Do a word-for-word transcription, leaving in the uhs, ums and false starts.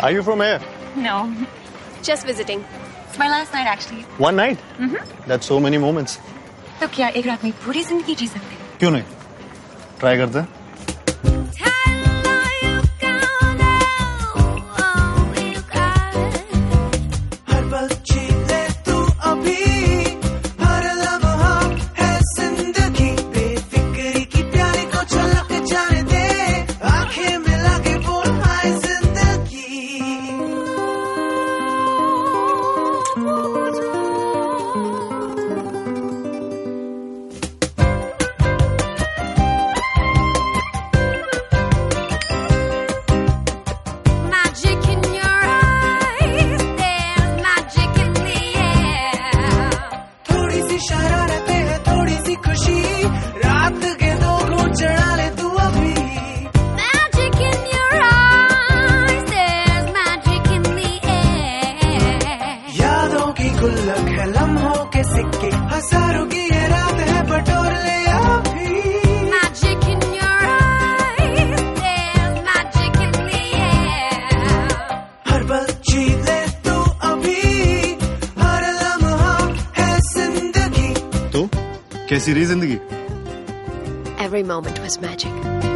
Are you from here? No. Just visiting. It's my last night actually. One night? Mm-hmm. That's so many moments. तो क्या एक रात में पूरी जिंदगी जी सकते हैं? क्यों नहीं? Try करते हैं. गुल्लक है लम्हों के सिक्के हजारों की ये रात है बटोर ले अभी Magic in your eyes there's magic in the air हर पल जी ले तू अभी हर लम्हा है जिंदगी तो कैसी रही जिंदगी? Every moment was magic.